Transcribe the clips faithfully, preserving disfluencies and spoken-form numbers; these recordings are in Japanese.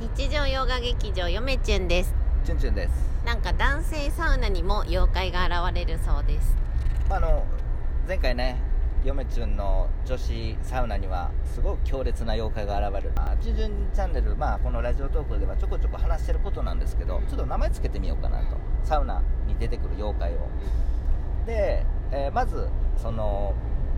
日常洋画劇場よめちゅんです。 チュンチュンです。 なんか男性サウナにも妖怪が現れるそうです。 あの前回ね、よめちゅんの女子サウナにはすごく強烈な妖怪が現れる。チュンチュンチャンネル、まあこのラジオトークではちょこちょこ話してることなんですけど、ちょっと名前つけてみようかなと。サウナに出てくる妖怪を。で、えーまずその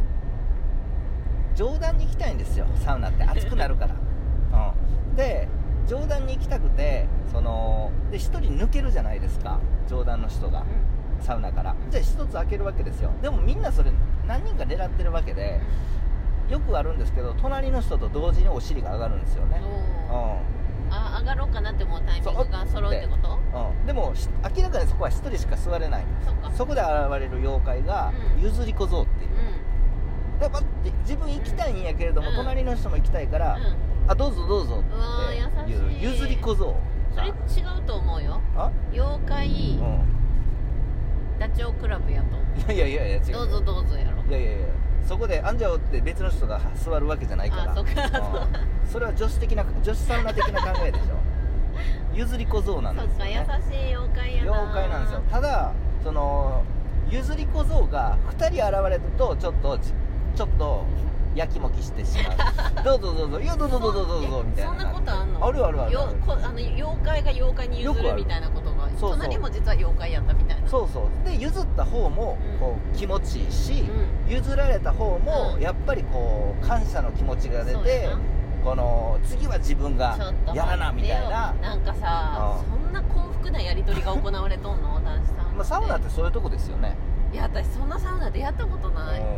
上段に行きたいんですよ。サウナって暑くなるから。うん、で上段に行きたくて、そので一人抜けるじゃないですか、上段の人がサウナから。じゃあ一つ開けるわけですよ。でもみんなそれ何人か狙ってるわけで、よくあるんですけど、隣の人と同時にお尻が上がるんですよね。 うん、あ、上がろうかなって思うタイミングが揃うってこと？ うん、でも明らかにそこは一人しか座れないんです。 そ, そこで現れる妖怪が、うん、譲り小僧っていう、うん、で待って自分行きたいんやけれども、うん、隣の人も行きたいから、うん、あどうぞどうぞっていう譲り小僧。 それ違うと思うよ。あ妖怪、うん、ダチョウ倶楽部やと思う。 いやいやいや違う。 どうぞどうぞやろ。 いやいやいや、そこであんじゃおって別の人が座るわけじゃないから。あそっか、うん、それは女子的な女子サウナ的な考えでしょ。譲り小僧なんですよ、ね、 そっか、優しい妖怪やな。 妖怪なんですよ。ただその譲り小僧がふたり現れるとちょっとちょっとやきもきしてしまう。どうぞどうぞ、いやどうぞどうぞどうぞみたいな。 そんなことあんの？ あるあるある。 よこあの妖怪が妖怪に譲るみたいなことが、そうそう、隣も実は妖怪やったみたいな。そうそうで譲った方もこう気持ちいいし、うん、譲られた方もやっぱりこう感謝の気持ちが出て、この次は自分がやらなみたいな。 なんかさ、うん、そんな幸福なやり取りが行われとんの？男子サウナ。 まあ、サウナってそういうとこですよね。 いや私そんなサウナでやったことない。うん、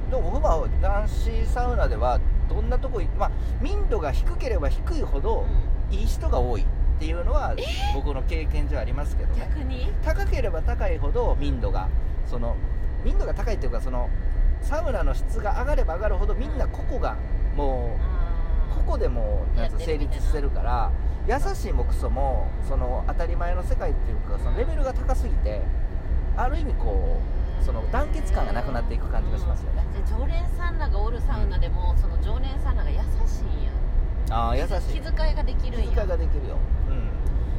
でも僕は男子サウナではどんなとこ、まあ、民度が低ければ低いほどいい人が多いっていうのは僕の経験じゃありますけどね。 逆に高ければ高いほど民度がその民度が高いっていうか、そのサウナの質が上がれば上がるほどみんな個々がもう個々でもなんつ成立してるから、優しいもクソもその当たり前の世界っていうか、そのレベルが高すぎてある意味こうその団結感がなくなっていく感じがしますよね。 じゃあ常連さんらがおるサウナでも、うん、その常連さんらが優しいんや。 ああ優しい。 気遣いができるんや。 気遣いができるよ。うん。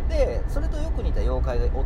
でそれとよく似た妖怪がおって、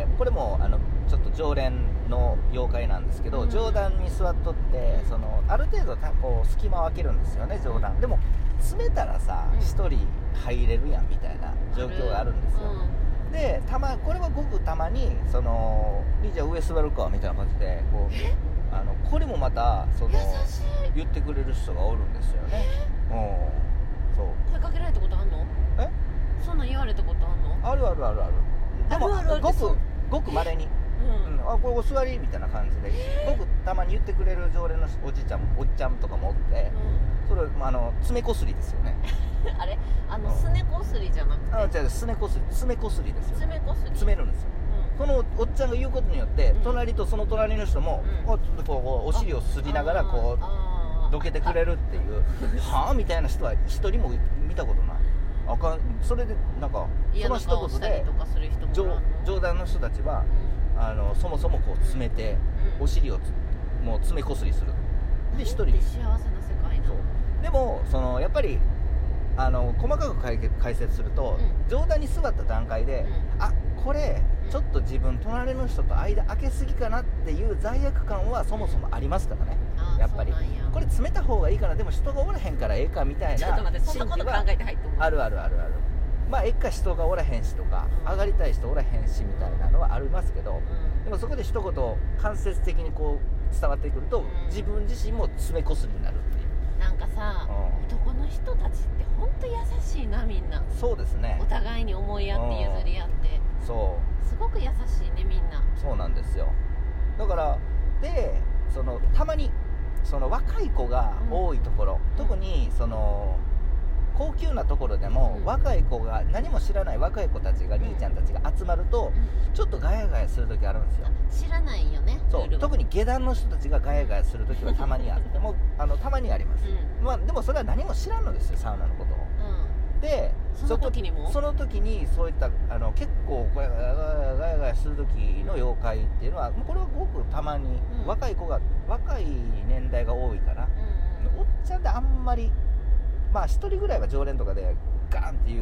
これもあのちょっと常連の妖怪なんですけど、うん、上段に座っとって、そのある程度たこう隙間を空けるんですよね、上段。でも詰めたらさ一、うん、人入れるやんみたいな状況があるんですよ。うん、でたまこれはごくたまにその「じゃあ上座るか」みたいな感じでこうあのこれもまたその言ってくれる人がおるんですよね。うん、そう声かけられたことあんの？ えそんなん言われたことあんの？ あるあるあるある。でもあるあるごくごく稀に、うんうん、あこれお座りみたいな感じでごくたまに言ってくれる常連のおじいちゃんおっちゃんとかもおって、うん、それあの爪こすりですよね。 あれあのすねこすりじゃなくて、 あ違うすねこすり爪こすりですよ。 爪こすり詰めるんですよ。そのおっちゃんが言うことによって、うん、隣とその隣の人も、うん、お, こうお尻をすりながらこうどけてくれるっていうはぁみたいな人は一人も見たことない。あかん。それでなんかその一言で上段の人たちは、うん、あのそもそもこう詰めて、うん、お尻をもう詰めこすりする。で一人幸せな世界な。 そうでもそのやっぱりあの細かく解決解説すると、うん、上段に座った段階で、うん、あこれちょっと自分隣の人と間空けすぎかなっていう罪悪感はそもそもありますからね。やっぱりこれ詰めた方がいいかな、でも人がおらへんからええかみたいな。 ちょっと待って、そんなこと考えて入ってもあるあるあるある。まあええか人がおらへんしとか、うん、上がりたい人おらへんしみたいなのはありますけど、うん、でもそこで一言間接的にこう伝わってくると、うん、自分自身も詰めこすりになるっていう。 なんかさ、うん、男の人たちって本当優しいな、みんな。 そうですね。 お互いに思い合って譲り合って、うん、そうすごく優しいね、みんな。 そうなんですよ。だからでそのたまにその若い子が多いところ、うん、特にその高級なところでも、うん、若い子が何も知らない若い子たちが、うん、兄ちゃんたちが集まると、うん、ちょっとガヤガヤする時あるんですよ。 知らないよね。 そう特に下段の人たちがガヤガヤする時はたまにあってもあのたまにあります、うんまあ、でもそれは何も知らんのですよ、サウナのことを、うん、でその時にもその時にそういったあの結構ガヤガヤガヤガヤする時の妖怪っていうのはもうこれはごくたまに、うん、若い子が若い年代が多いから、うん、おっちゃんであんまりまあ一人ぐらいは常連とかでガーンっていう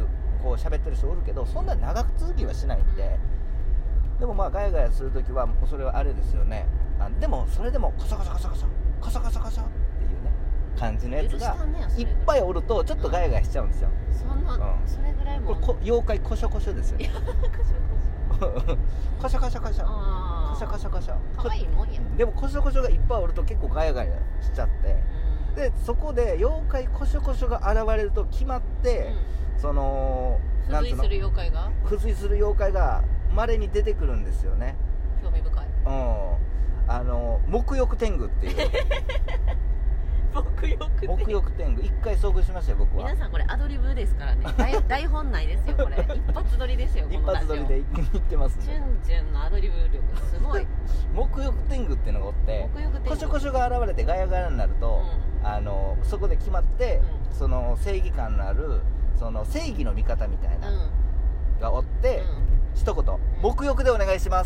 こう喋ってる人おるけど、そんな長く続きはしないんで、でもまあガヤガヤするときはそれはあれですよね。あでもそれでもコソコソコソコソコソコソコソっていうね感じのやつがいっぱいおるとちょっとガヤガヤしちゃうんですよ。 そんな、うん、それぐらいもこれ妖怪コショコショですよね。コショコショコショコショコショコショかわいいもんや。 でもコショコショがいっぱいおると結構ガヤガヤしちゃって、うん、でそこで妖怪コショコショが現れると決まって、うん、その付随する妖怪が付随する妖怪が稀に出てくるんですよね。 興味深い。 うん、あの沐浴天狗っていう沐浴天狗沐浴天狗一回遭遇しましたよ僕は。 皆さんこれアドリブですからね。台, 台本ないですよこれ。一発撮りですよ。 一発撮りで言ってますね。 チュンチュンのアドリブ力すごい。 沐浴天狗っていうのがおって、コショコショが現れてガヤガヤになると、うん、あのそこで決まって、うん、その正義感のあるその正義の味方みたいな、うん、がおって、うん、一言、うん、沐浴でお願いします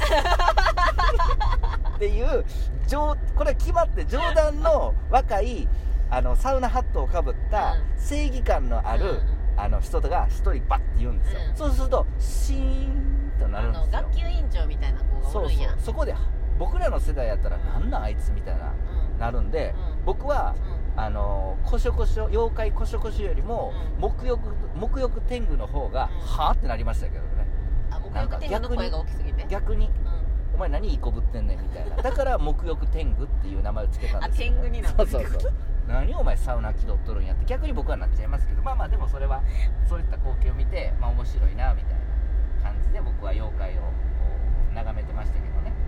っていうこれ決まって冗談の若いあのサウナハットをかぶった正義感のある、うん、あの人が一人バッて言うんですよ、うん、そうするとシーンとなるんですよ。 あの学級委員長みたいな子がおるんや。 そうそう、そこで僕らの世代やったら、うん、なんなんあいつみたいな、うん、なるんで、うん、僕は、うん、あのコショコショ妖怪コショコショよりも、うん、沐浴沐浴天狗の方が、うん、はぁってなりましたけどね。 あ、沐浴天狗の声が大きすぎて逆に、うん、お前何いいこぶってんねんみたいな。だから沐浴天狗っていう名前をつけたんですよ。 あ、天狗になった。 そうそうそう。何お前サウナ気取っとるんやって逆に僕はなっちゃいますけど、まあまあでもそれはそういった光景を見て、まあ面白いなみたいな感じで僕は妖怪を眺めてましたけどね。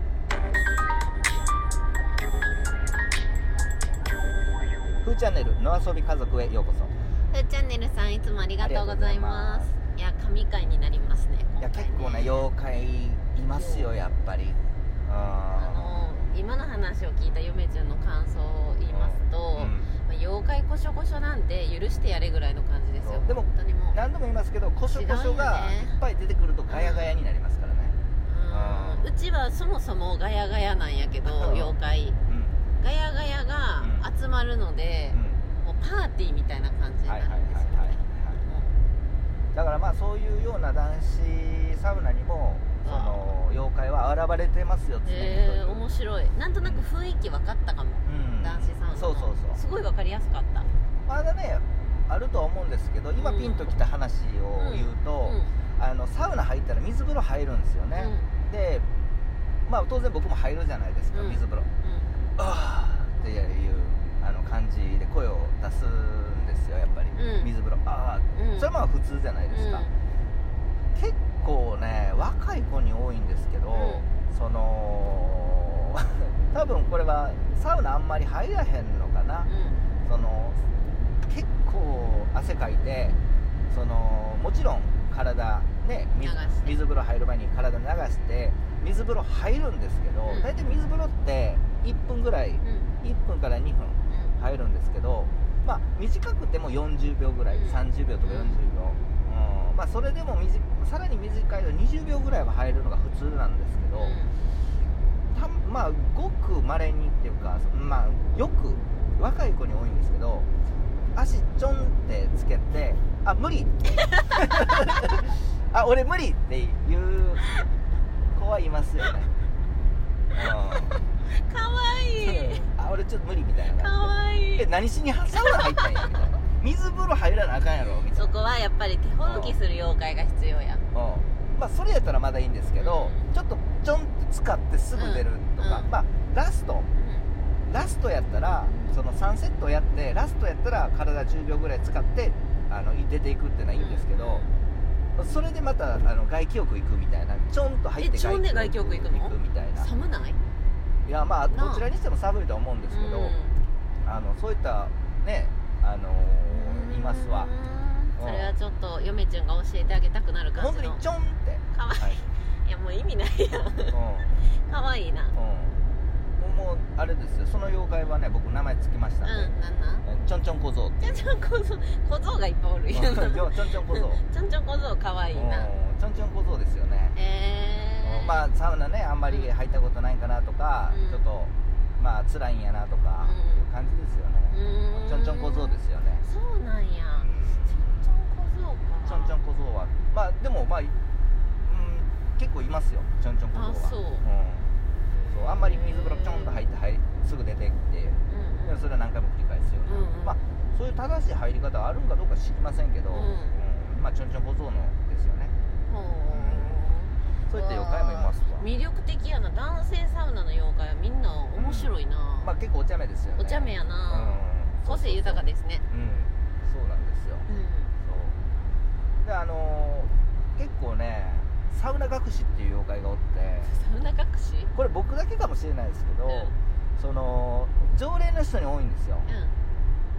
ふーチャンネルの遊び家族へようこそ。 ふーチャンネルさんいつもありがとうございます。いや神回になりますね。 いや結構ね妖怪いますよやっぱり。 あの今の話を聞いた嫁ちゃんの感想を言いますと、うん、まあ、妖怪コショコショなんて許してやれぐらいの感じですよ。 でも本当にもう何度も言いますけどコショコショがいっぱい出てくるとガヤガヤになりますからね。 うん、うん、うちはそもそもガヤガヤなんやけど、うん、妖怪、うん、ガヤガヤが集まるので、うん、もうパーティーみたいな感じになるんですよね。 だからまあそういうような男子サウナにもその妖怪は現れてますよ。 えー、面白い。なんとなく雰囲気分かったかも、うん、男子サウナの。そうそうそう、すごい分かりやすかった。 まだねあるとは思うんですけど、今ピンときた話を言うと、うんうん、あのサウナ入ったら水風呂入るんですよね、うん、でまあ当然僕も入るじゃないですか、うん、水風呂、うん、あーっていうあの感じで声を出すんですよやっぱり、うん、水風呂あー、うん、それはまあ普通じゃないですか、うん、結構ね若い子に多いんですけど、うん、その多分これはサウナあんまり入らへんのかな、うん、その結構汗かいてそのもちろん体ね 水, 水風呂入る前に体流して水風呂入るんですけど、うん、大体水風呂っていっぷんぐらい、うん、いっぷんからにふん入るんですけど、まあ短くてもよんじゅうびょうぐらい、うん、さんじゅうびょうとかよんじゅうびょう、うん、まあそれでもさらに短いとにじゅうびょうぐらいは入るのが普通なんですけど、うん、たまあごく稀にっていうか、まあよく若い子に多いんですけど、足ちょんってつけてあ無理あ俺無理っていう子はいますよね。 うん、かわいいあ俺ちょっと無理みたいな。 かわいい。 え何しにサウナ入ったんやみたいな。水風呂入らなあかんやろみたいな。 そこはやっぱり手ほどきする妖怪が必要や。 うん、まあそれやったらまだいいんですけど、うん、ちょっとちょんって使ってすぐ出るとか、うん、まあラスト、うん、ラストやったらそのさんセットやってラストやったら体じゅうびょうぐらい使ってあの出ていくっていうのはいいんですけど、うん、それでまたあの外気浴行くみたいな、ちょんと入って外気浴行くみたいな。 寒ない？ いやまあどちらにしても寒いと思うんですけど、うん、あのそういったねあのー、いますわ。 それはちょっと嫁ちゃんが教えてあげたくなる感じの。 本当にちょんってかわいい、はい、いやもう意味ないやん、うん、かわいいな、うん、 もうあれですよ、その妖怪はね僕名前つけましたんで、うん、 なんなんちょんちょん小僧って。 ちょんちょん小僧、小僧がいっぱいおるやん。ちょんちょん小僧ちょんちょん小僧かわいいな。 ちょんちょん小僧ですよね。 えー、 まあサウナねあんまり入ったことないかなとか、うん、ちょっとまあ辛いんやなとかいう感じですよね、うん、ちょんちょん小僧ですよね。 そうなんや、うん、ちょんちょん小僧か。 ちょんちょん小僧はまあでもまあ、うん、結構いますよちょんちょん小僧は。 あそう、うん、 そうあんまり水風呂ちょんと入って入りすぐ出てきて、うんうん、それは何回も繰り返すような、うんうん、まあそういう正しい入り方があるんかどうか知りませんけど、うんうん、まあちょんちょん小僧のですよね。そういった妖怪もいますわ。 魅力的やな。男性サウナの妖怪はみんな面白いな、 うん、まあ結構お茶目ですよね。 お茶目やな、うん、個性豊かですね。 うん、そうなんですよ、うん、そうであのー、結構ねサウナ隠しっていう妖怪がおって。 サウナ隠しこれ僕だけかもしれないですけど、うん、その常連の人に多いんですよ、うん、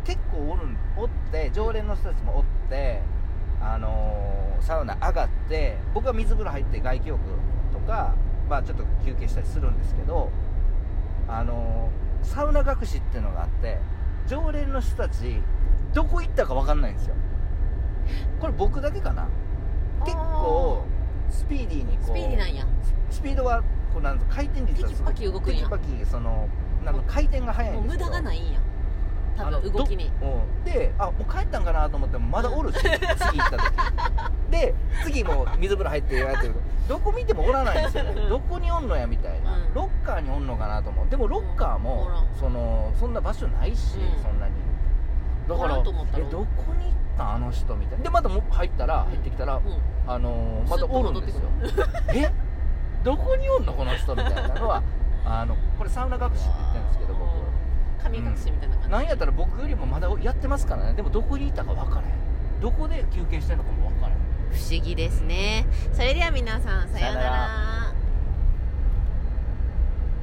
結構おるおって常連の人たちもおってあのー、サウナ上がって僕は水風呂入って外気浴とか、まあ、ちょっと休憩したりするんですけど、あのー、サウナ隠しっていうのがあって常連の人たちどこ行ったか分かんないんですよ。これ僕だけかな。結構スピーディーにこうスピーディーなんや。 スピードはこうなん回転率がテキパキ動くんや。 テキパキそのなんか回転が速いんですけどもう無駄がないんや多分動きに。 であもう帰ったんかなと思ってもまだおるし、うん、次行った時で次もう水風呂入ってやってるどこ見てもおらないんですよね。どこにおんのやみたいな、うん、ロッカーにおんのかなと思う。でもロッカーも、うん、そのそんな場所ないし、うん、そんなにだからえどこに行ったあの人みたいな。でまたも入ったら入ってきたら、うん、あのー、またおるんですよえどこにおんのこの人みたいなのはあのこれサウナ隠しって言ってるんですけど僕神隠しみたいな感じ、 うん、なんやったら僕よりもまだやってますからね。でもどこにいたか分からへん。どこで休憩してるのかも分からへん。 不思議ですね。それでは皆さんさようなら。